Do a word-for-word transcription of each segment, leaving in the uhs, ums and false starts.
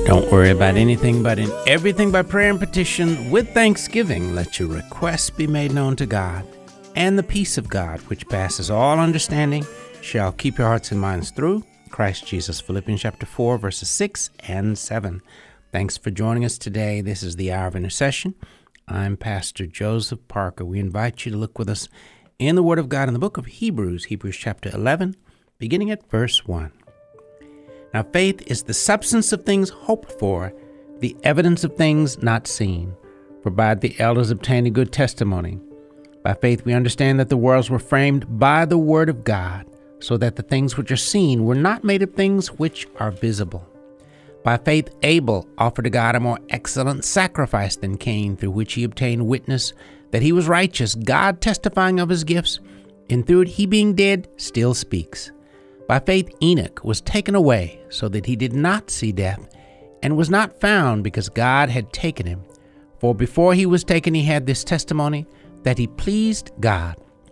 Don't worry about anything, but in everything by prayer and petition, with thanksgiving, let your requests be made known to God. And the peace of God, which passes all understanding, shall keep your hearts and minds through Christ Jesus. Philippians chapter four, verses six and seven. Thanks for joining us today. This is the Hour of Intercession. I'm Pastor Joseph Parker. We invite you to look with us in the Word of God in the book of Hebrews, Hebrews chapter eleven, beginning at verse one. Now faith is the substance of things hoped for, the evidence of things not seen. For by the elders obtained a good testimony. By faith we understand that the worlds were framed by the word of God, so that the things which are seen were not made of things which are visible. By faith Abel offered to God a more excellent sacrifice than Cain, through which he obtained witness that he was righteous, God testifying of his gifts, and through it he being dead still speaks. By faith Enoch was taken away, so that he did not see death, and was not found, because God had taken him. For before he was taken he had this testimony, that he pleased God.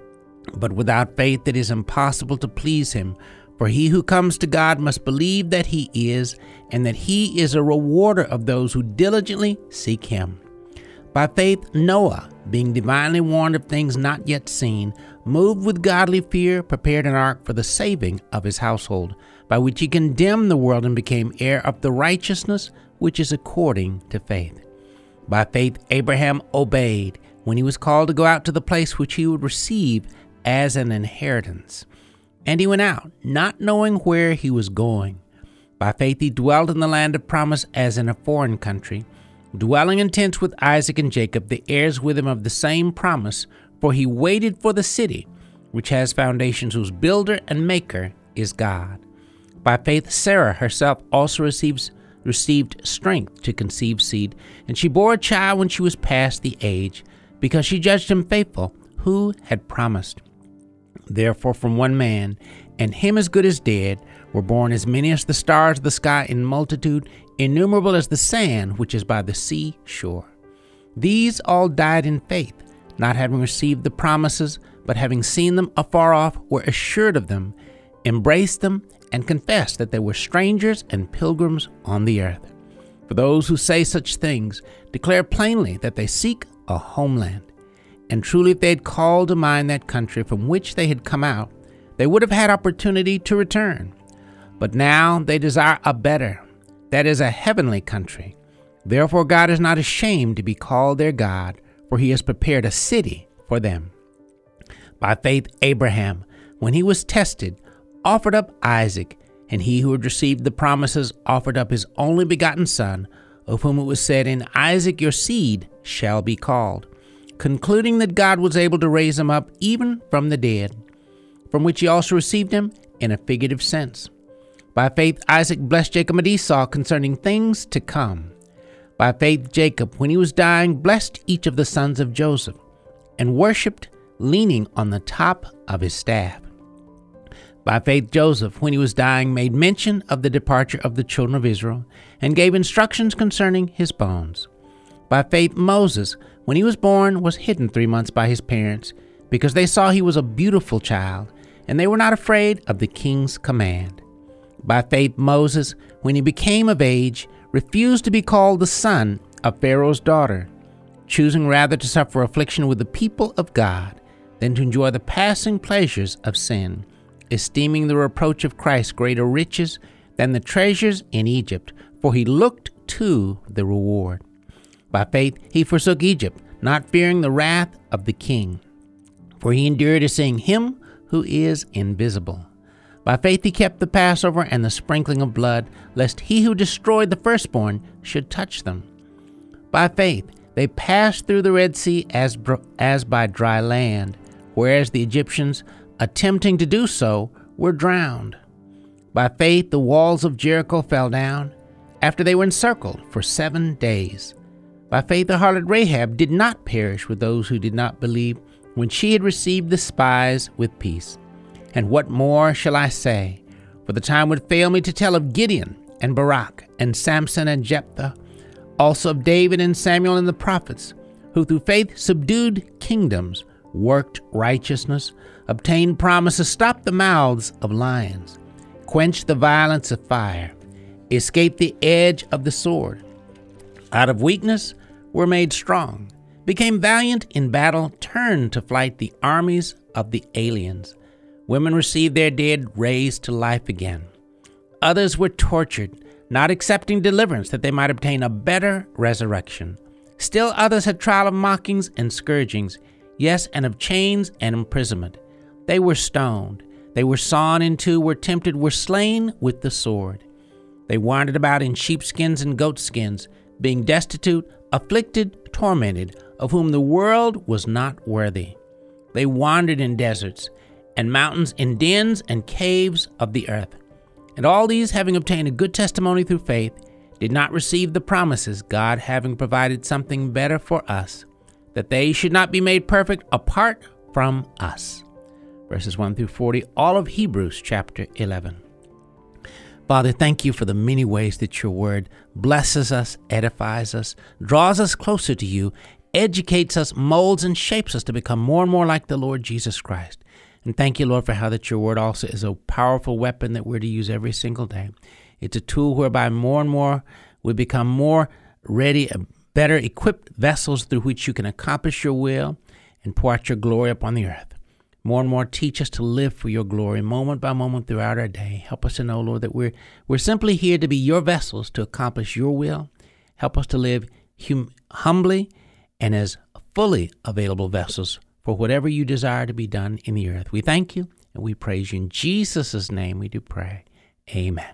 But without faith it is impossible to please him. For he who comes to God must believe that he is, and that he is a rewarder of those who diligently seek him. By faith Noah, being divinely warned of things not yet seen, moved with godly fear, prepared an ark for the saving of his household, by which he condemned the world and became heir of the righteousness which is according to faith. By faith Abraham obeyed, when he was called to go out to the place which he would receive as an inheritance. And he went out, not knowing where he was going. By faith he dwelt in the land of promise as in a foreign country, dwelling in tents with Isaac and Jacob, the heirs with him of the same promise, for he waited for the city, which has foundations, whose builder and maker is God. By faith Sarah herself also receives, received strength to conceive seed, and she bore a child when she was past the age, because she judged him faithful, who had promised. Therefore from one man, and him as good as dead, were born as many as the stars of the sky in multitude, innumerable as the sand which is by the sea shore. These all died in faith, not having received the promises, but having seen them afar off, were assured of them, embraced them, and confessed that they were strangers and pilgrims on the earth. For those who say such things declare plainly that they seek a homeland. And truly if they had called to mind that country from which they had come out, they would have had opportunity to return. But now they desire a better, that is, a heavenly country. Therefore God is not ashamed to be called their God, for he has prepared a city for them. By faith Abraham, when he was tested, offered up Isaac, and he who had received the promises offered up his only begotten son, of whom it was said, "In Isaac your seed shall be called," concluding that God was able to raise him up even from the dead, from which he also received him in a figurative sense. By faith Isaac blessed Jacob and Esau concerning things to come. By faith Jacob, when he was dying, blessed each of the sons of Joseph, and worshipped, leaning on the top of his staff. By faith Joseph, when he was dying, made mention of the departure of the children of Israel, and gave instructions concerning his bones. By faith Moses, when he was born, was hidden three months by his parents, because they saw he was a beautiful child, and they were not afraid of the king's command. By faith Moses, when he became of age, refused to be called the son of Pharaoh's daughter, choosing rather to suffer affliction with the people of God than to enjoy the passing pleasures of sin, esteeming the reproach of Christ greater riches than the treasures in Egypt, for he looked to the reward. By faith he forsook Egypt, not fearing the wrath of the king, for he endured as seeing him who is invisible. By faith he kept the Passover and the sprinkling of blood, lest he who destroyed the firstborn should touch them. By faith they passed through the Red Sea as, as by dry land, whereas the Egyptians, attempting to do so, were drowned. By faith the walls of Jericho fell down, after they were encircled for seven days. By faith the harlot Rahab did not perish with those who did not believe, when she had received the spies with peace. And what more shall I say? For the time would fail me to tell of Gideon and Barak and Samson and Jephthah, also of David and Samuel and the prophets, who through faith subdued kingdoms, worked righteousness, obtained promises, stopped the mouths of lions, quenched the violence of fire, escaped the edge of the sword. Out of weakness were made strong, became valiant in battle, turned to flight the armies of the aliens. Women received their dead raised to life again. Others were tortured, not accepting deliverance that they might obtain a better resurrection. Still others had trial of mockings and scourgings, yes, and of chains and imprisonment. They were stoned, they were sawn in two, were tempted, were slain with the sword. They wandered about in sheepskins and goatskins, being destitute, afflicted, tormented, of whom the world was not worthy. They wandered in deserts and mountains, in dens and caves of the earth. And all these, having obtained a good testimony through faith, did not receive the promises, God having provided something better for us, that they should not be made perfect apart from us. Verses one through forty, all of Hebrews chapter eleven. Father, thank you for the many ways that your word blesses us, edifies us, draws us closer to you, educates us, molds and shapes us to become more and more like the Lord Jesus Christ. And thank you, Lord, for how that your word also is a powerful weapon that we're to use every single day. It's a tool whereby more and more we become more ready, better equipped vessels through which you can accomplish your will and pour out your glory upon the earth. More and more teach us to live for your glory moment by moment throughout our day. Help us to know, Lord, that we're we're simply here to be your vessels to accomplish your will. Help us to live hum- humbly and as fully available vessels for whatever you desire to be done in the earth. We thank you and we praise you. In Jesus' name we do pray. Amen.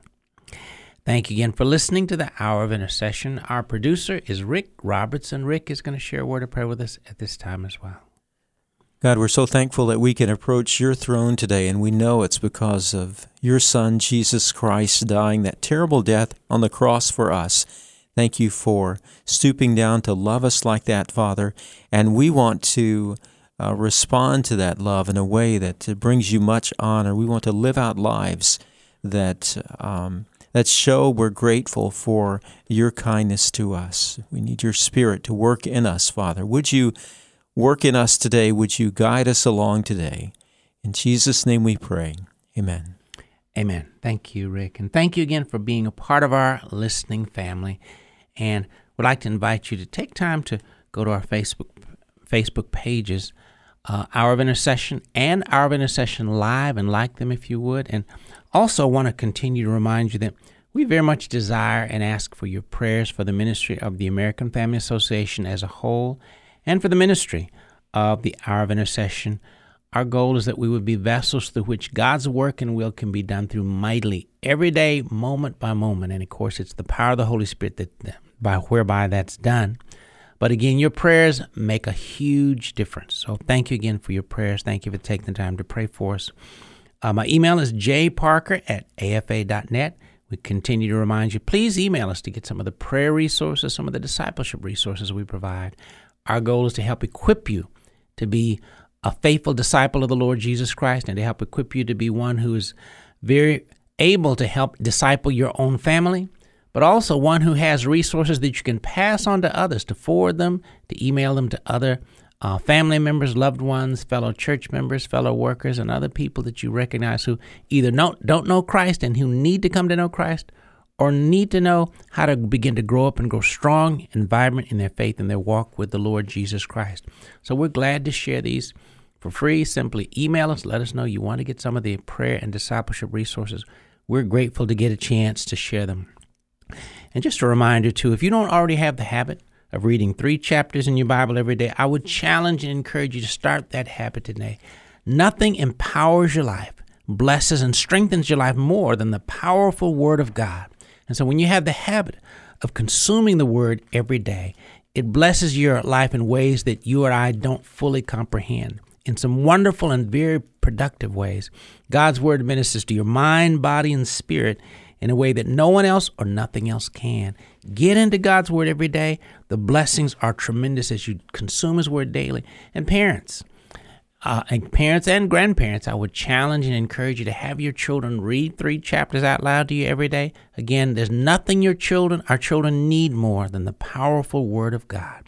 Thank you again for listening to the Hour of Intercession. Our producer is Rick Robertson. Rick is going to share a word of prayer with us at this time as well. God, we're so thankful that we can approach your throne today, and we know it's because of your Son, Jesus Christ, dying that terrible death on the cross for us. Thank you for stooping down to love us like that, Father, and we want to uh, respond to that love in a way that brings you much honor. We want to live out lives that um, that show we're grateful for your kindness to us. We need your Spirit to work in us, Father. Would you work in us today? Would you guide us along today? In Jesus' name we pray. Amen. Amen. Thank you, Rick. And thank you again for being a part of our listening family. And would like to invite you to take time to go to our Facebook Facebook pages, uh, Hour of Intercession and Hour of Intercession Live, and like them if you would. And also want to continue to remind you that we very much desire and ask for your prayers for the ministry of the American Family Association as a whole, and for the ministry of the Hour of Intercession. Our goal is that we would be vessels through which God's work and will can be done through mightily, every day, moment by moment. And of course, it's the power of the Holy Spirit that by whereby that's done. But again, your prayers make a huge difference. So thank you again for your prayers. Thank you for taking the time to pray for us. Uh, my email is j parker at a f a dot net. We continue to remind you, please email us to get some of the prayer resources, some of the discipleship resources we provide. Our goal is to help equip you to be a faithful disciple of the Lord Jesus Christ, and to help equip you to be one who is very able to help disciple your own family, but also one who has resources that you can pass on to others, to forward them, to email them to other uh, family members, loved ones, fellow church members, fellow workers, and other people that you recognize who either don't, don't know Christ and who need to come to know Christ, or need to know how to begin to grow up and grow strong and vibrant in their faith and their walk with the Lord Jesus Christ. So we're glad to share these for free. Simply email us. Let us know you want to get some of the prayer and discipleship resources. We're grateful to get a chance to share them. And just a reminder, too, if you don't already have the habit of reading three chapters in your Bible every day, I would challenge and encourage you to start that habit today. Nothing empowers your life, blesses and strengthens your life more than the powerful Word of God. And so when you have the habit of consuming the Word every day, it blesses your life in ways that you or I don't fully comprehend, in some wonderful and very productive ways. God's Word ministers to your mind, body, and spirit in a way that no one else or nothing else can. Get into God's Word every day. The blessings are tremendous as you consume His Word daily. And parents, Uh, and parents and grandparents, I would challenge and encourage you to have your children read three chapters out loud to you every day. Again, there's nothing your children, our children need more than the powerful Word of God.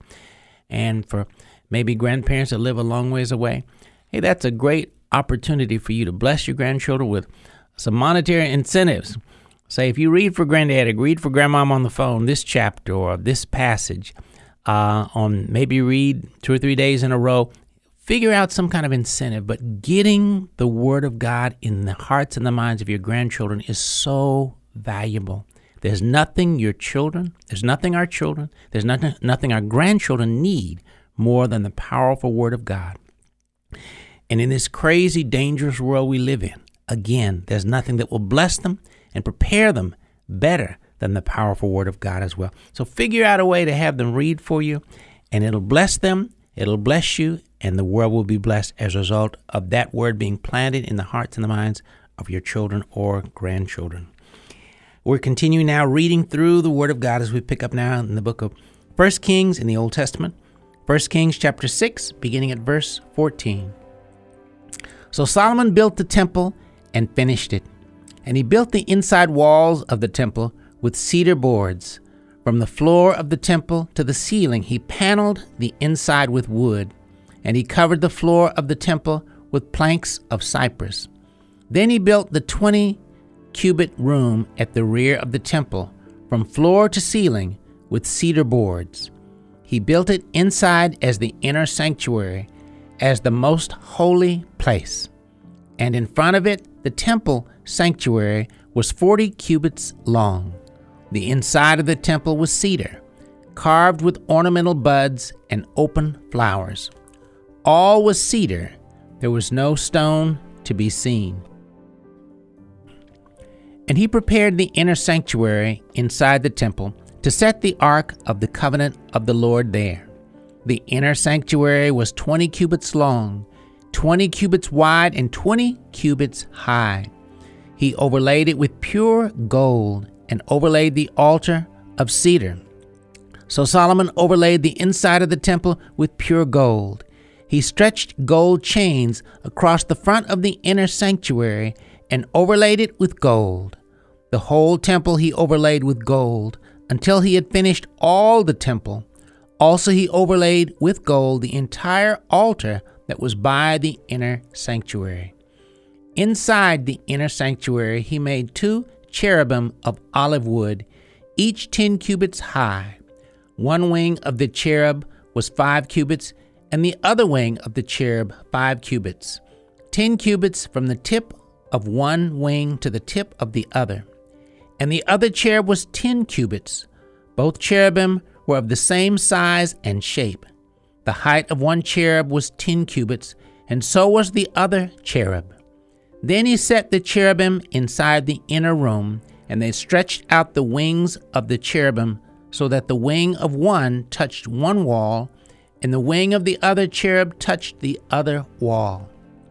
And for maybe grandparents that live a long ways away, hey, that's a great opportunity for you to bless your grandchildren with some monetary incentives. Say, if you read for Granddaddy, read for Grandmom on the phone this chapter or this passage, uh, on maybe read two or three days in a row, figure out some kind of incentive. But getting the Word of God in the hearts and the minds of your grandchildren is so valuable. There's nothing your children, there's nothing our children, there's nothing, nothing our grandchildren need more than the powerful Word of God. And in this crazy, dangerous world we live in, again, there's nothing that will bless them and prepare them better than the powerful Word of God as well. So figure out a way to have them read for you, and it'll bless them, it'll bless you, and the world will be blessed as a result of that Word being planted in the hearts and the minds of your children or grandchildren. We're continuing now reading through the Word of God as we pick up now in the book of First Kings in the Old Testament. First Kings chapter six, beginning at verse fourteen. So Solomon built the temple and finished it. And he built the inside walls of the temple with cedar boards. From the floor of the temple to the ceiling, he paneled the inside with wood. And he covered the floor of the temple with planks of cypress. Then he built the twenty cubit room at the rear of the temple, from floor to ceiling, with cedar boards. He built it inside as the inner sanctuary, as the most holy place. And in front of it, the temple sanctuary was forty cubits long. The inside of the temple was cedar, carved with ornamental buds and open flowers. All was cedar. There was no stone to be seen. And he prepared the inner sanctuary inside the temple to set the ark of the covenant of the Lord there. The inner sanctuary was twenty cubits long, twenty cubits wide, and twenty cubits high. He overlaid it with pure gold and overlaid the altar of cedar. So Solomon overlaid the inside of the temple with pure gold. He stretched gold chains across the front of the inner sanctuary and overlaid it with gold. The whole temple he overlaid with gold until he had finished all the temple. Also he overlaid with gold the entire altar that was by the inner sanctuary. Inside the inner sanctuary he made two cherubim of olive wood, each ten cubits high. One wing of the cherub was five cubits, and the other wing of the cherub five cubits, ten cubits from the tip of one wing to the tip of the other. And the other cherub was ten cubits. Both cherubim were of the same size and shape. The height of one cherub was ten cubits, and so was the other cherub. Then he set the cherubim inside the inner room, and they stretched out the wings of the cherubim so that the wing of one touched one wall, and the wing of the other cherub touched the other wall.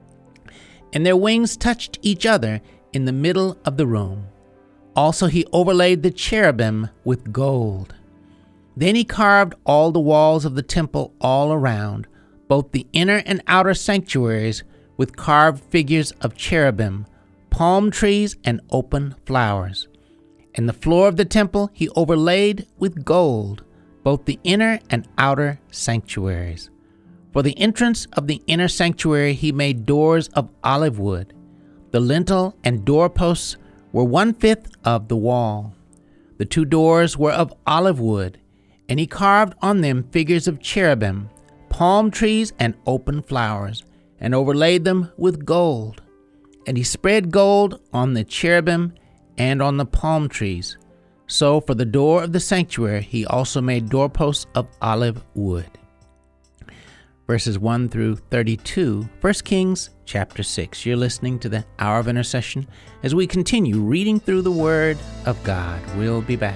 And their wings touched each other in the middle of the room. Also he overlaid the cherubim with gold. Then he carved all the walls of the temple all around, both the inner and outer sanctuaries, with carved figures of cherubim, palm trees, and open flowers. And the floor of the temple he overlaid with gold, both the inner and outer sanctuaries. For the entrance of the inner sanctuary he made doors of olive wood. The lintel and doorposts were one-fifth of the wall. The two doors were of olive wood, and he carved on them figures of cherubim, palm trees, and open flowers, and overlaid them with gold. And he spread gold on the cherubim and on the palm trees. So for the door of the sanctuary he also made doorposts of olive wood. Verses one through thirty-two, First Kings chapter six. You're listening to the Hour of Intercession as we continue reading through the Word of God. We'll be back.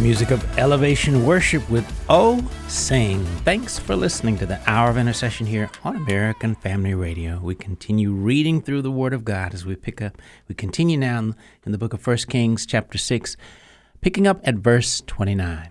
music of Elevation Worship with Oh Sing. Thanks for listening to the Hour of Intercession here on American Family Radio. We continue reading through the Word of God as we pick up. We continue now in the book of First Kings, chapter six, picking up at verse twenty-nine.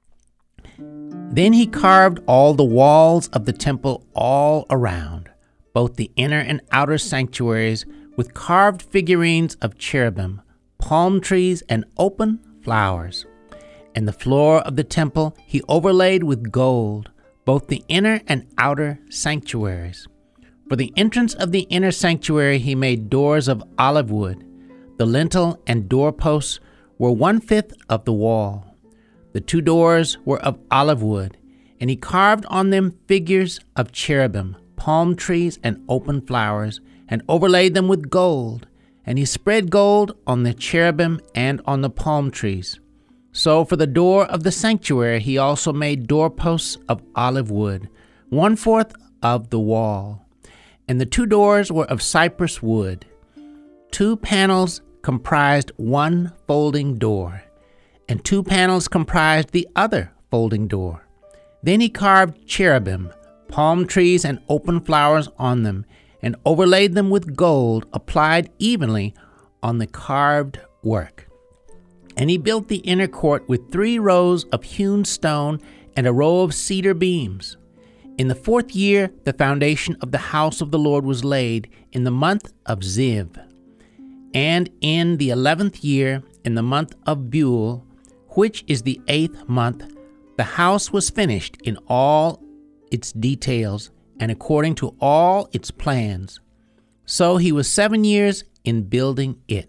Then he carved all the walls of the temple all around, both the inner and outer sanctuaries, with carved figurines of cherubim, palm trees, and open flowers. And the floor of the temple he overlaid with gold, both the inner and outer sanctuaries. For the entrance of the inner sanctuary he made doors of olive wood. The lintel and doorposts were one-fifth of the wall. The two doors were of olive wood, and he carved on them figures of cherubim, palm trees, and open flowers, and overlaid them with gold. And he spread gold on the cherubim and on the palm trees. So for the door of the sanctuary he also made doorposts of olive wood, one-fourth of the wall. And the two doors were of cypress wood. Two panels comprised one folding door, and two panels comprised the other folding door. Then he carved cherubim, palm trees, and open flowers on them, and overlaid them with gold applied evenly on the carved work. And he built the inner court with three rows of hewn stone and a row of cedar beams. In the fourth year, the foundation of the house of the Lord was laid in the month of Ziv. And in the eleventh year, in the month of Buel, which is the eighth month, the house was finished in all its details and according to all its plans. So he was seven years in building it.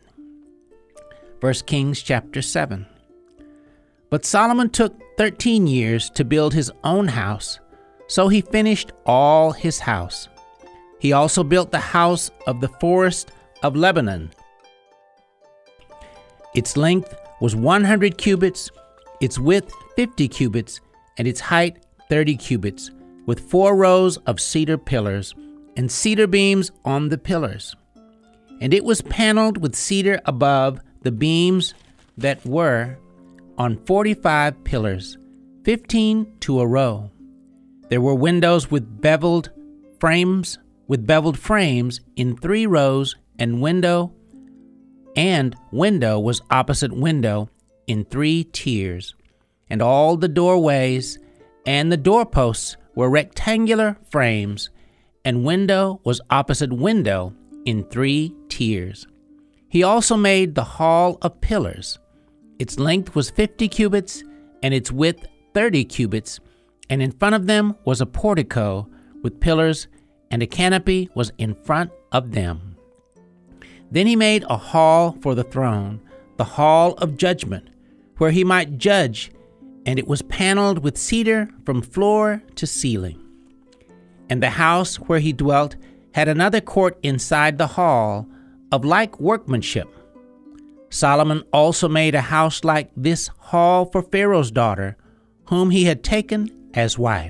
First Kings chapter seven. But Solomon took thirteen years to build his own house, so he finished all his house. He also built the house of the forest of Lebanon. Its length was one hundred cubits, its width fifty cubits, and its height thirty cubits, with four rows of cedar pillars and cedar beams on the pillars. And it was paneled with cedar above the beams that were on forty-five pillars, fifteen to a row. There were windows with beveled frames, with beveled frames in three rows, and window and window was opposite window in three tiers. And all the doorways and the doorposts were rectangular frames, and window was opposite window in three tiers. He also made the hall of pillars. Its length was fifty cubits, and its width thirty cubits, and in front of them was a portico with pillars, and a canopy was in front of them. Then he made a hall for the throne, the hall of judgment, where he might judge, and it was paneled with cedar from floor to ceiling. And the house where he dwelt had another court inside the hall, of like workmanship. Solomon also made a house like this hall for Pharaoh's daughter, whom he had taken as wife.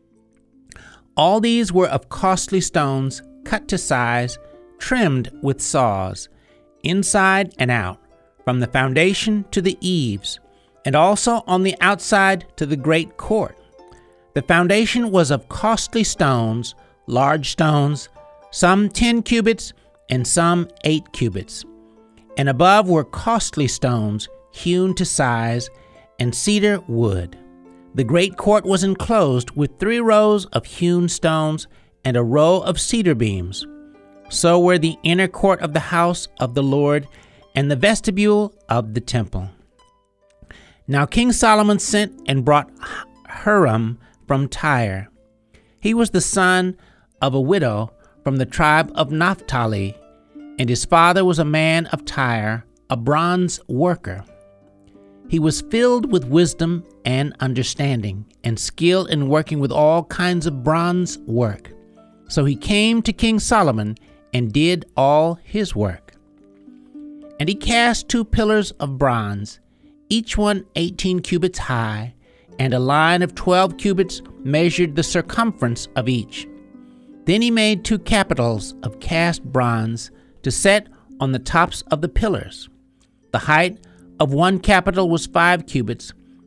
All these were of costly stones, cut to size, trimmed with saws, inside and out, from the foundation to the eaves, and also on the outside to the great court. The foundation was of costly stones, large stones, some ten cubits, and some eight cubits. And above were costly stones, hewn to size, and cedar wood. The great court was enclosed with three rows of hewn stones and a row of cedar beams. So were the inner court of the house of the Lord and the vestibule of the temple. Now King Solomon sent and brought Huram from Tyre. He was the son of a widow from the tribe of Naphtali, and his father was a man of Tyre, a bronze worker. He was filled with wisdom and understanding, and skill in working with all kinds of bronze work. So he came to King Solomon and did all his work. And he cast two pillars of bronze, each one eighteen cubits high, and a line of twelve cubits measured the circumference of each. Then he made two capitals of cast bronze to set on the tops of the pillars. The height of one capital was five cubits,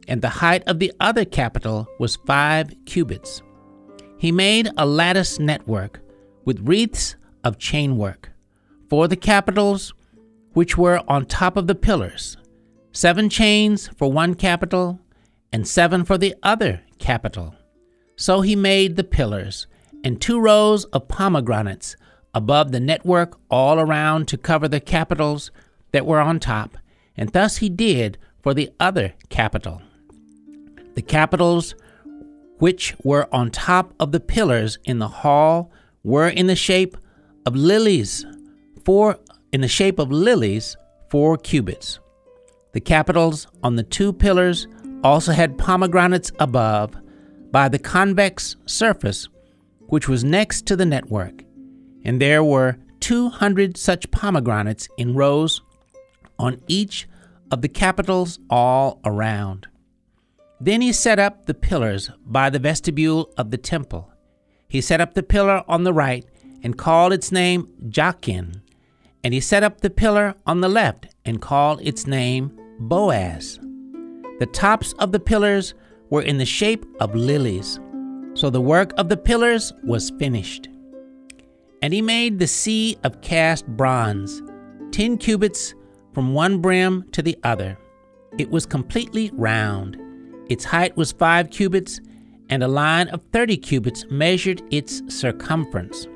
and the height of the other capital was five cubits. He made a lattice network with wreaths of chainwork for the capitals which were on top of the pillars, seven chains for one capital, and seven for the other capital. So he made the pillars, and two rows of pomegranates above the network all around to cover the capitals that were on top, and thus he did for the other capital. The capitals which were on top of the pillars in the hall were in the shape of lilies, four in the shape of lilies, four cubits. The capitals on the two pillars also had pomegranates above, by the convex surface which was next to the network, and there were two hundred such pomegranates in rows on each of the capitals all around. Then he set up the pillars by the vestibule of the temple. He set up the pillar on the right and called its name Jachin, and he set up the pillar on the left and called its name Boaz. The tops of the pillars were in the shape of lilies, so the work of the pillars was finished. And he made the sea of cast bronze, ten cubits from one brim to the other. It was completely round. Its height was five cubits, and a line of thirty cubits measured its circumference.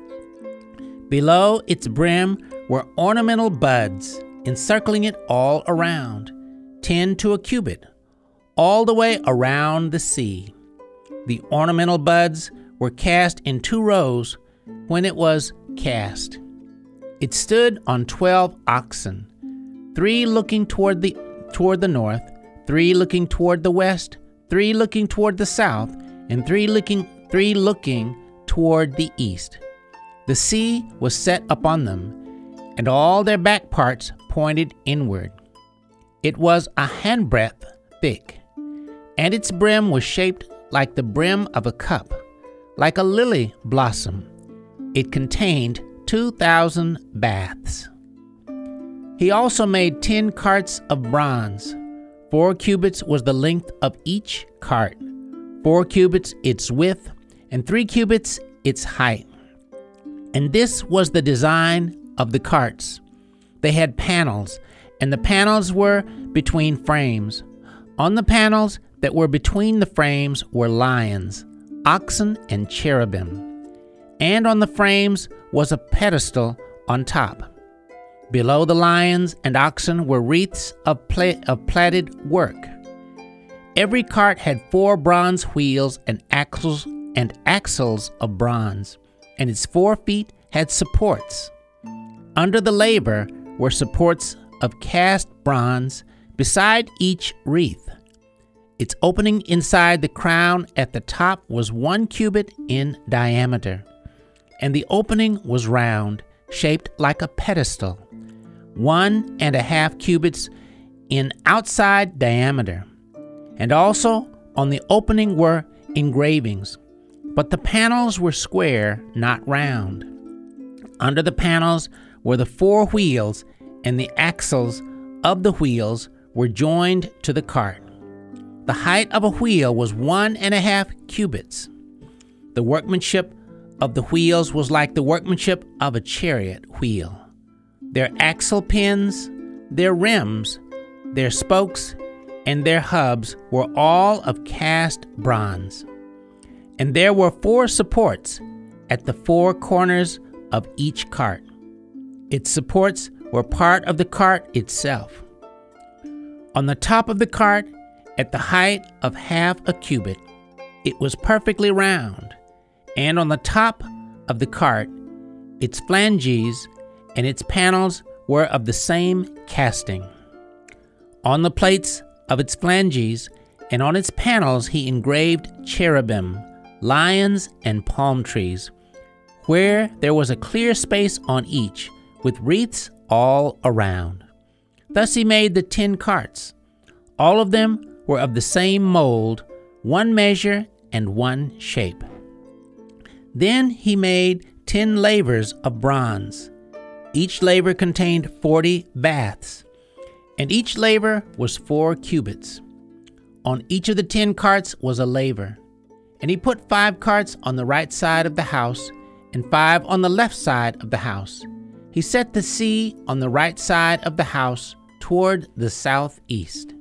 Below its brim were ornamental buds, encircling it all around, ten to a cubit, all the way around the sea. The ornamental buds were cast in two rows when it was cast. It stood on twelve oxen, three looking toward the toward the north, three looking toward the west, three looking toward the south, and three looking three looking toward the east. The sea was set upon them, and all their back parts pointed inward. It was a handbreadth thick, and its brim was shaped like the brim of a cup, like a lily blossom. It contained two thousand baths. He also made ten carts of bronze. Four cubits was the length of each cart, four cubits its width, and three cubits its height. And this was the design of the carts. They had panels, and the panels were between frames. On the panels that were between the frames were lions, oxen, and cherubim. And on the frames was a pedestal on top. Below the lions and oxen were wreaths of, pla- of plaited work. Every cart had four bronze wheels and axles and axles of bronze, and its four feet had supports. Under the labor were supports of cast bronze beside each wreath. Its opening inside the crown at the top was one cubit in diameter, and the opening was round, shaped like a pedestal, one and a half cubits in outside diameter. And also on the opening were engravings, but the panels were square, not round. Under the panels were the four wheels, and the axles of the wheels were joined to the cart. The height of a wheel was one and a half cubits. The workmanship of the wheels was like the workmanship of a chariot wheel. Their axle pins, their rims, their spokes, and their hubs were all of cast bronze. And there were four supports at the four corners of each cart. Its supports were part of the cart itself. On the top of the cart, at the height of half a cubit, it was perfectly round, and on the top of the cart, its flanges and its panels were of the same casting. On the plates of its flanges and on its panels he engraved cherubim, lions, and palm trees, where there was a clear space on each, with wreaths all around. Thus he made the ten carts. All of them were of the same mold, one measure and one shape. Then he made ten lavers of bronze. Each laver contained forty baths, and each laver was four cubits. On each of the ten carts was a laver. And he put five carts on the right side of the house, and five on the left side of the house. He set the sea on the right side of the house toward the southeast.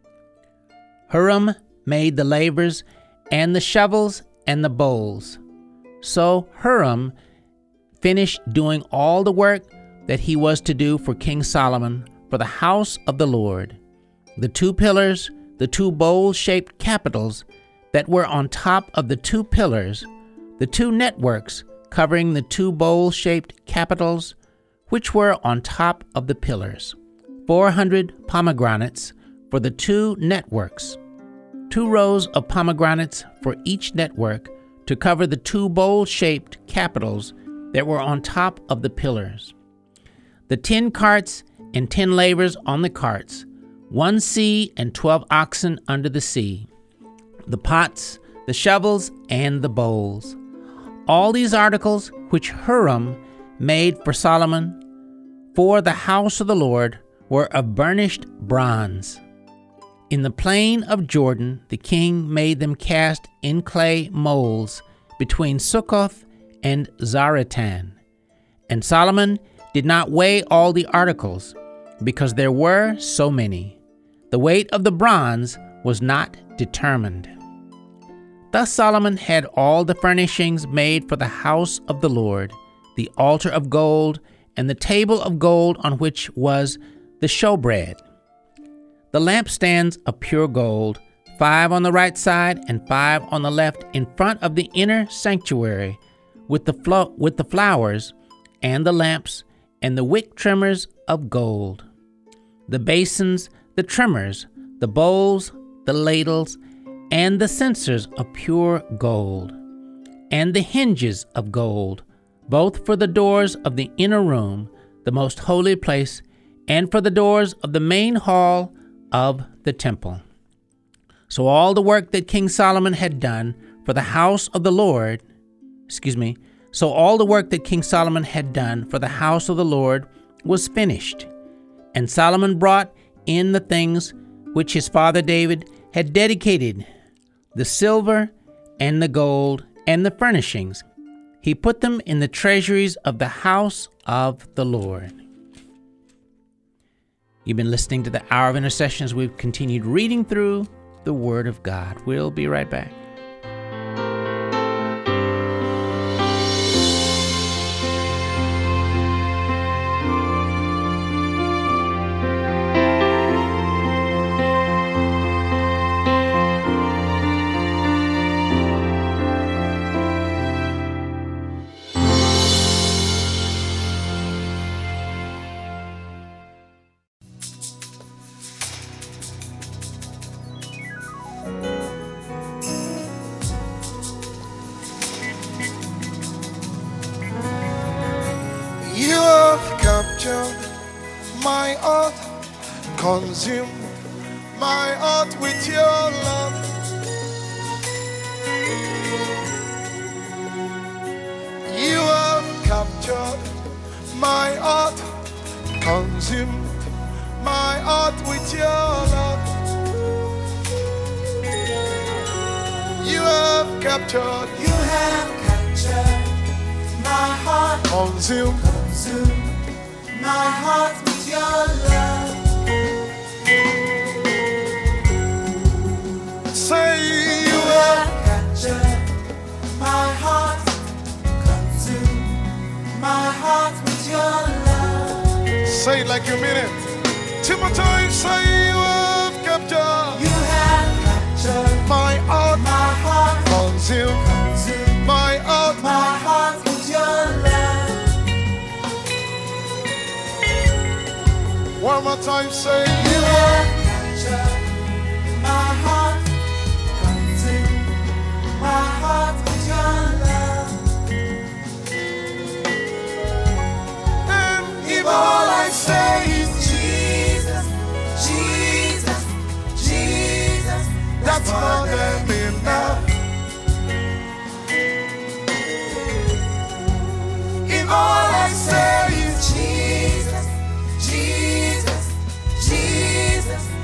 Huram made the lavers and the shovels and the bowls. So Huram finished doing all the work that he was to do for King Solomon for the house of the Lord. The two pillars, the two bowl-shaped capitals that were on top of the two pillars, the two networks covering the two bowl-shaped capitals, which were on top of the pillars, four hundred pomegranates for the two networks, two rows of pomegranates for each network to cover the two bowl-shaped capitals that were on top of the pillars. The ten carts and ten lavers on the carts, one sea and twelve oxen under the sea, the pots, the shovels, and the bowls. All these articles which Huram made for Solomon for the house of the Lord were of burnished bronze. In the plain of Jordan, the king made them cast in clay molds between Succoth and Zaretan. And Solomon did not weigh all the articles, because there were so many. The weight of the bronze was not determined. Thus Solomon had all the furnishings made for the house of the Lord, the altar of gold, and the table of gold on which was the showbread. The lampstands of pure gold, five on the right side and five on the left in front of the inner sanctuary, with the flo- with the flowers and the lamps and the wick trimmers of gold. The basins, the trimmers, the bowls, the ladles, and the censers of pure gold, and the hinges of gold, both for the doors of the inner room, the most holy place, and for the doors of the main hall of the temple. So all the work that King Solomon had done for the house of the Lord, excuse me, so all the work that King Solomon had done for the house of the Lord was finished. And Solomon brought in the things which his father David had dedicated, the silver and the gold and the furnishings. He put them in the treasuries of the house of the Lord. You've been listening to the Hour of Intercession as we've continued reading through the Word of God. We'll be right back. My heart, consume my heart with your love. You have captured my heart, consumed my heart with your love. You have captured, you have captured my heart, consumed, consumed my heart with your love. Say you You have have captured my heart, consumed my heart with your love. Say it like you mean it. Timothy, say you have captured. You have captured My heart, my heart, consumed consumed my heart. my heart with your love. One more time, say You you have captured my heart, consumed my heart with your love. and If all I say is Jesus, Jesus, Jesus, that's more than enough. If all I say is Jesus, Jesus, Jesus,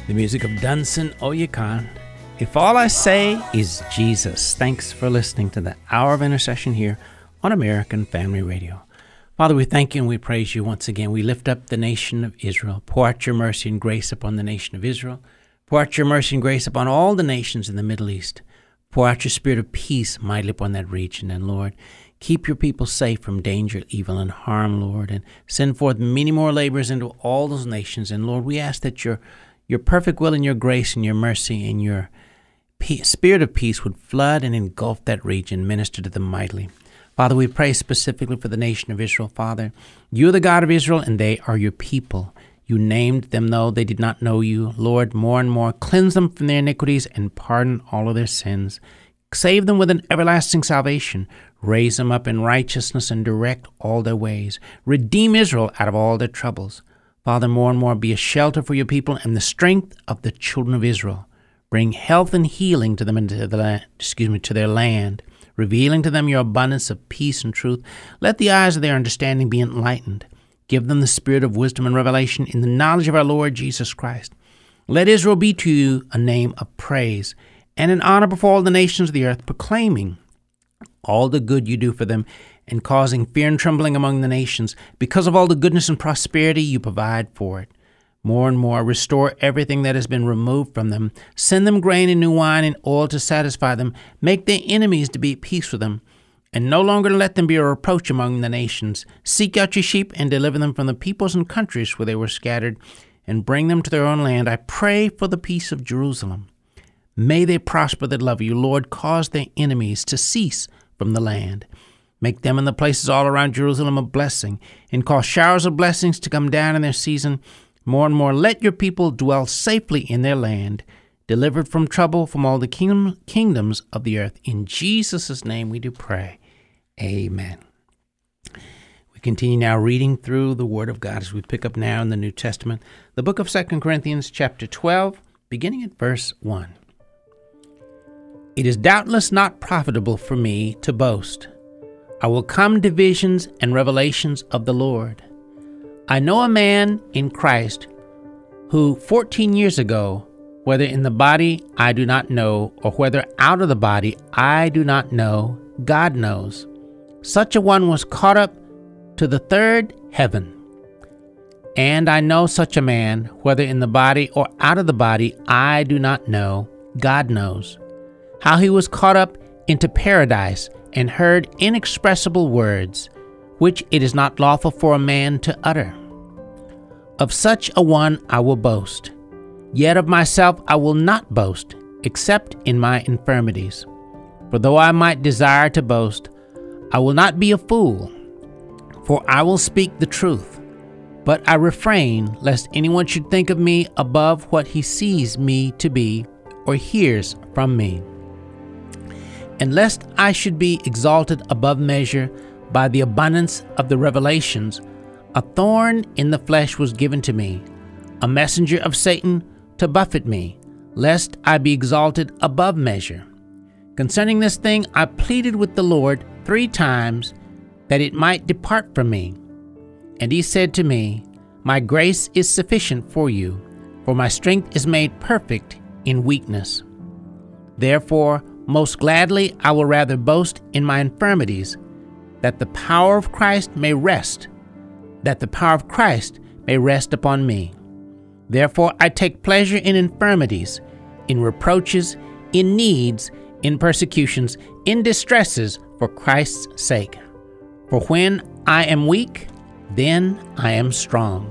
The music of Dunson Oyekan. If all I say is Jesus. Thanks for listening to the Hour of Intercession here on American Family Radio. Father, we thank you and we praise you once again. We lift up the nation of Israel. Pour out your mercy and grace upon the nation of Israel. Pour out your mercy and grace upon all the nations in the Middle East. Pour out your spirit of peace mightily upon that region. And Lord, keep your people safe from danger, evil, and harm, Lord. And send forth many more laborers into all those nations. And Lord, we ask that your, your perfect will and your grace and your mercy and your peace, spirit of peace would flood and engulf that region, minister to them mightily. Father, we pray specifically for the nation of Israel, Father. You are the God of Israel, and they are your people. You named them, though they did not know you. Lord, more and more, cleanse them from their iniquities and pardon all of their sins. Save them with an everlasting salvation. Raise them up in righteousness and direct all their ways. Redeem Israel out of all their troubles. Father, more and more, be a shelter for your people and the strength of the children of Israel. Bring health and healing to them and to the land, excuse me, to their land, revealing to them your abundance of peace and truth. Let the eyes of their understanding be enlightened. Give them the spirit of wisdom and revelation in the knowledge of our Lord Jesus Christ. Let Israel be to you a name of praise and an honor before all the nations of the earth, proclaiming all the good you do for them and causing fear and trembling among the nations because of all the goodness and prosperity you provide for it. More and more, restore everything that has been removed from them. Send them grain and new wine and oil to satisfy them. Make their enemies to be at peace with them, and no longer let them be a reproach among the nations. Seek out your sheep and deliver them from the peoples and countries where they were scattered, and bring them to their own land. I pray for the peace of Jerusalem. May they prosper that love you. Lord, cause their enemies to cease from the land. Make them and the places all around Jerusalem a blessing, and cause showers of blessings to come down in their season. More and more, let your people dwell safely in their land, delivered from trouble from all the kingdom, kingdoms of the earth. In Jesus' name we do pray. Amen. We continue now reading through the Word of God as we pick up now in the New Testament, the book of Second Corinthians chapter twelve, beginning at verse one. It is doubtless not profitable for me to boast. I will come to visions and revelations of the Lord. I know a man in Christ who fourteen years ago, whether in the body I do not know, or whether out of the body I do not know, God knows. Such a one was caught up to the third heaven. And I know such a man, whether in the body or out of the body I do not know, God knows, how he was caught up into paradise and heard inexpressible words, which it is not lawful for a man to utter. Of such a one I will boast. Yet of myself I will not boast, except in my infirmities. For though I might desire to boast, I will not be a fool, for I will speak the truth. But I refrain, lest anyone should think of me above what he sees me to be, or hears from me. And lest I should be exalted above measure by the abundance of the revelations, a thorn in the flesh was given to me, a messenger of Satan to buffet me, lest I be exalted above measure. Concerning this thing I pleaded with the Lord three times, that it might depart from me. And he said to me, My grace is sufficient for you, for my strength is made perfect in weakness. Therefore, most gladly I will rather boast in my infirmities, that the power of Christ may rest, that the power of Christ may rest upon me. Therefore I take pleasure in infirmities, in reproaches, in needs, in persecutions, in distresses, for Christ's sake. For when I am weak, then I am strong.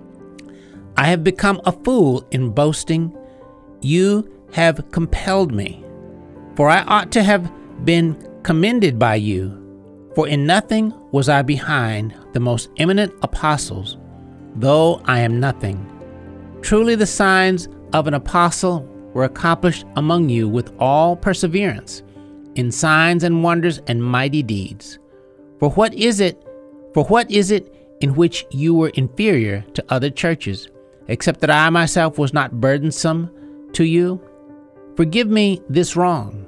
I have become a fool in boasting. You have compelled me. For I ought to have been commended by you. For in nothing was I behind the most eminent apostles, though I am nothing. Truly the signs of an apostle were accomplished among you with all perseverance, in signs and wonders and mighty deeds. For what is it, for what is it in which you were inferior to other churches, except that I myself was not burdensome to you? Forgive me this wrong.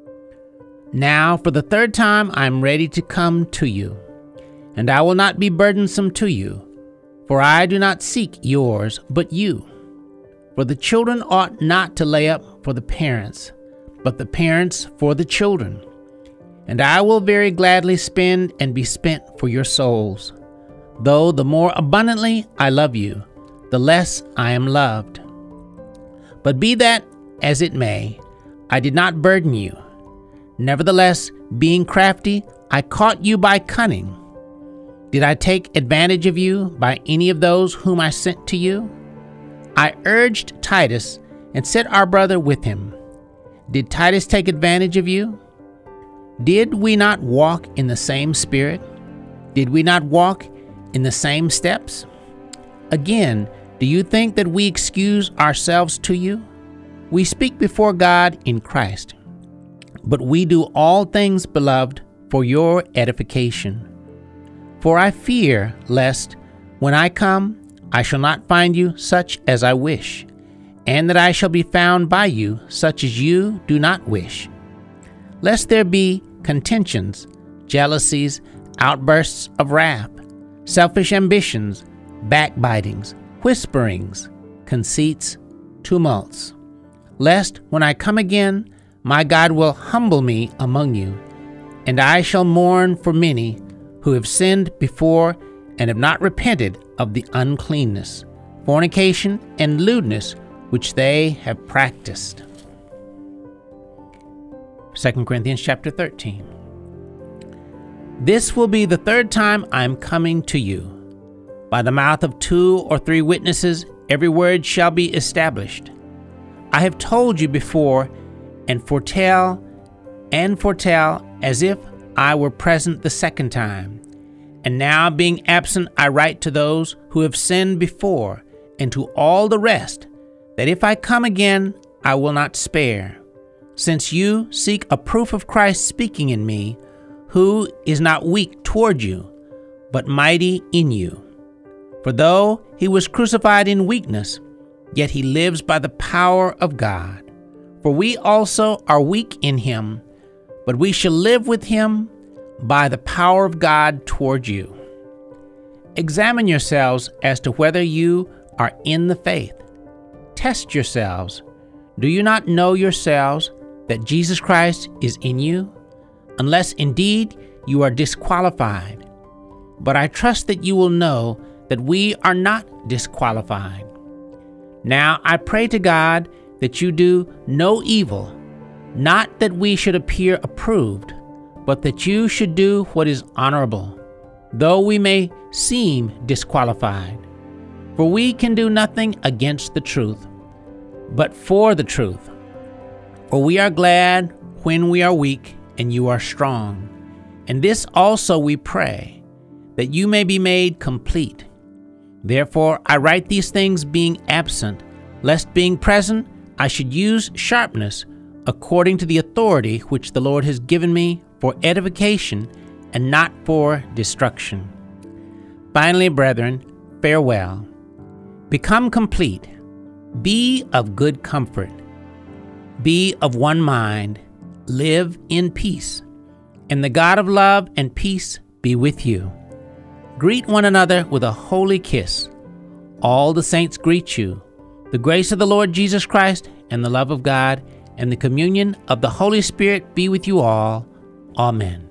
Now, for the third time, I am ready to come to you, and I will not be burdensome to you, for I do not seek yours, but you. For the children ought not to lay up for the parents, but the parents for the children. And I will very gladly spend and be spent for your souls. Though the more abundantly I love you, the less I am loved. But be that as it may, I did not burden you. Nevertheless, being crafty, I caught you by cunning. Did I take advantage of you by any of those whom I sent to you? I urged Titus and sent our brother with him. Did Titus take advantage of you? Did we not walk in the same spirit? Did we not walk in the same steps? Again, do you think that we excuse ourselves to you? We speak before God in Christ. But we do all things, beloved, for your edification. For I fear lest, when I come, I shall not find you such as I wish, and that I shall be found by you such as you do not wish. Lest there be contentions, jealousies, outbursts of wrath, selfish ambitions, backbitings, whisperings, conceits, tumults. Lest, when I come again, my God will humble me among you, and I shall mourn for many who have sinned before and have not repented of the uncleanness, fornication, and lewdness which they have practiced. Second Corinthians chapter thirteen. This will be the third time I am coming to you. By the mouth of two or three witnesses, every word shall be established. I have told you before, and foretell, and foretell, as if I were present the second time. And now, being absent, I write to those who have sinned before, and to all the rest, that if I come again, I will not spare. Since you seek a proof of Christ speaking in me, who is not weak toward you, but mighty in you. For though he was crucified in weakness, yet he lives by the power of God. For we also are weak in him, but we shall live with him by the power of God toward you. Examine yourselves as to whether you are in the faith. Test yourselves. Do you not know yourselves that Jesus Christ is in you? Unless indeed you are disqualified. But I trust that you will know that we are not disqualified. Now I pray to God that you do no evil, not that we should appear approved, but that you should do what is honorable, though we may seem disqualified. For we can do nothing against the truth, but for the truth. For we are glad when we are weak and you are strong. And this also we pray, that you may be made complete. Therefore I write these things being absent, lest being present I should use sharpness according to the authority which the Lord has given me for edification and not for destruction. Finally, brethren, farewell. Become complete. Be of good comfort. Be of one mind. Live in peace. And the God of love and peace be with you. Greet one another with a holy kiss. All the saints greet you. The grace of the Lord Jesus Christ and the love of God and the communion of the Holy Spirit be with you all. Amen.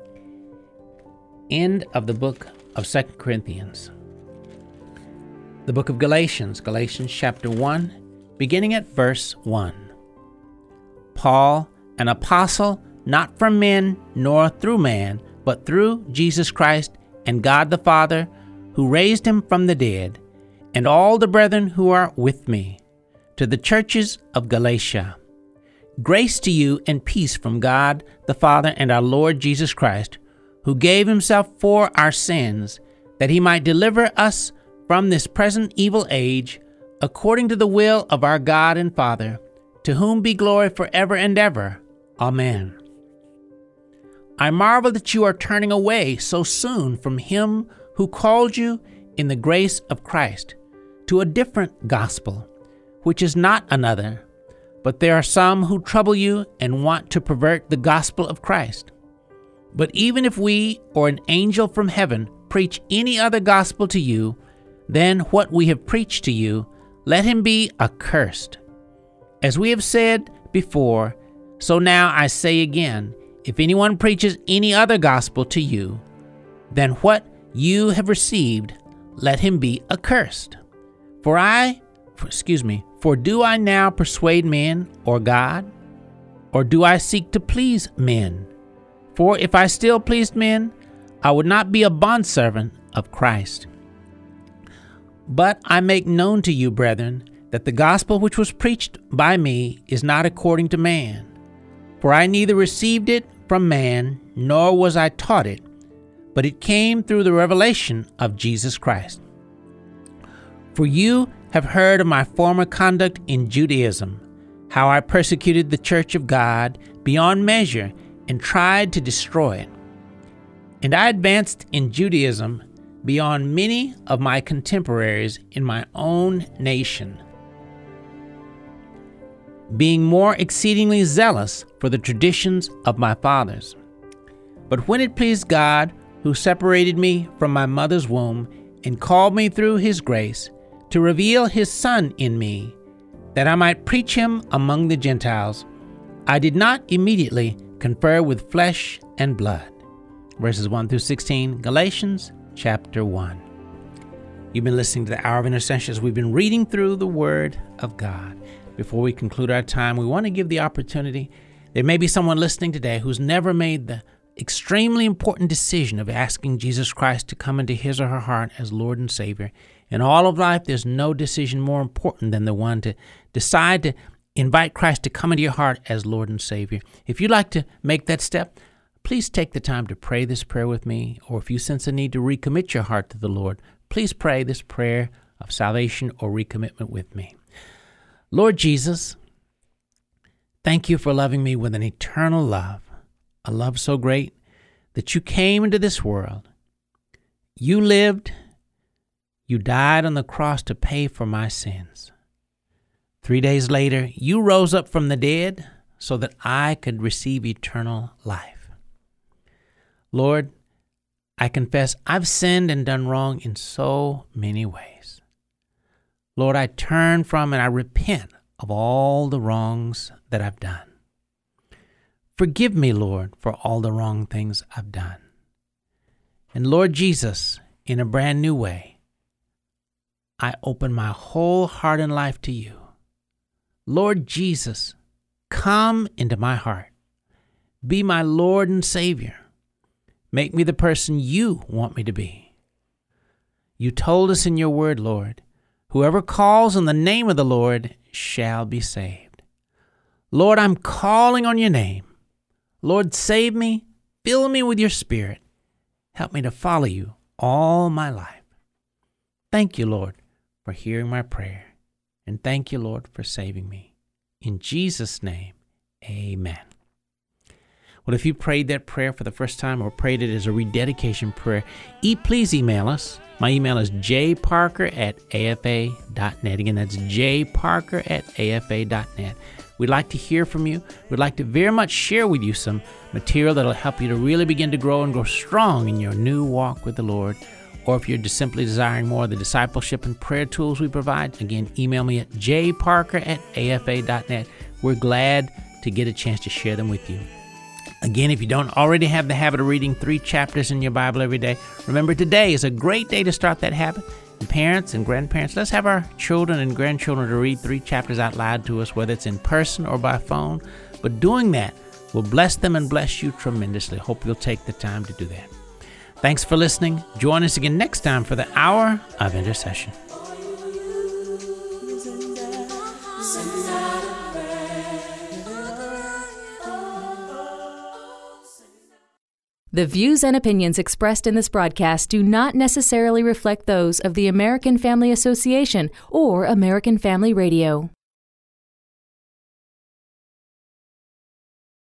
End of the book of Second Corinthians. The book of Galatians, Galatians chapter one, beginning at verse one. Paul, an apostle, not from men nor through man, but through Jesus Christ and God the Father, who raised him from the dead, and all the brethren who are with me, to the churches of Galatia. Grace to you and peace from God the Father and our Lord Jesus Christ, who gave himself for our sins, that he might deliver us from this present evil age, according to the will of our God and Father, to whom be glory forever and ever. Amen. I marvel that you are turning away so soon from him who called you in the grace of Christ to a different gospel, which is not another. But there are some who trouble you and want to pervert the gospel of Christ. But even if we or an angel from heaven preach any other gospel to you than what we have preached to you, let him be accursed. As we have said before, so now I say again, if anyone preaches any other gospel to you than what you have received, let him be accursed. For I, for, excuse me, for do I now persuade men or God? Or do I seek to please men? For if I still pleased men, I would not be a bondservant of Christ. But I make known to you, brethren, that the gospel which was preached by me is not according to man. For I neither received it from man, nor was I taught it, but it came through the revelation of Jesus Christ. For you have heard of my former conduct in Judaism, how I persecuted the church of God beyond measure and tried to destroy it. And I advanced in Judaism beyond many of my contemporaries in my own nation, being more exceedingly zealous for the traditions of my fathers. But when it pleased God, who separated me from my mother's womb and called me through his grace to reveal his Son in me, that I might preach him among the Gentiles, I did not immediately confer with flesh and blood. Verses one through sixteen, Galatians chapter one. You've been listening to the Hour of Intercession as we've been reading through the Word of God. Before we conclude our time, we want to give the opportunity. There may be someone listening today who's never made the extremely important decision of asking Jesus Christ to come into his or her heart as Lord and Savior. In all of life, there's no decision more important than the one to decide to invite Christ to come into your heart as Lord and Savior. If you'd like to make that step, please take the time to pray this prayer with me, or if you sense a need to recommit your heart to the Lord, please pray this prayer of salvation or recommitment with me. Lord Jesus, thank you for loving me with an eternal love, a love so great that you came into this world. You lived, you died on the cross to pay for my sins. Three days later, you rose up from the dead so that I could receive eternal life. Lord, I confess I've sinned and done wrong in so many ways. Lord, I turn from and I repent of all the wrongs that I've done. Forgive me, Lord, for all the wrong things I've done. And Lord Jesus, in a brand new way, I open my whole heart and life to you. Lord Jesus, come into my heart. Be my Lord and Savior. Make me the person you want me to be. You told us in your word, Lord, whoever calls on the name of the Lord shall be saved. Lord, I'm calling on your name. Lord, save me, fill me with your Spirit. Help me to follow you all my life. Thank you, Lord, for hearing my prayer. And thank you, Lord, for saving me. In Jesus' name, amen. Well, if you prayed that prayer for the first time or prayed it as a rededication prayer, e- please email us. My email is j parker at a f a dot net. Again, that's j parker at a f a dot net. We'd like to hear from you. We'd like to very much share with you some material that will help you to really begin to grow and grow strong in your new walk with the Lord. Or if you're just simply desiring more of the discipleship and prayer tools we provide, again, email me at j parker at a f a dot net. We're glad to get a chance to share them with you. Again, if you don't already have the habit of reading three chapters in your Bible every day, remember today is a great day to start that habit. And parents and grandparents, let's have our children and grandchildren to read three chapters out loud to us, whether it's in person or by phone. But doing that will bless them and bless you tremendously. Hope you'll take the time to do that. Thanks for listening. Join us again next time for the Hour of Intercession. The views and opinions expressed in this broadcast do not necessarily reflect those of the American Family Association or American Family Radio.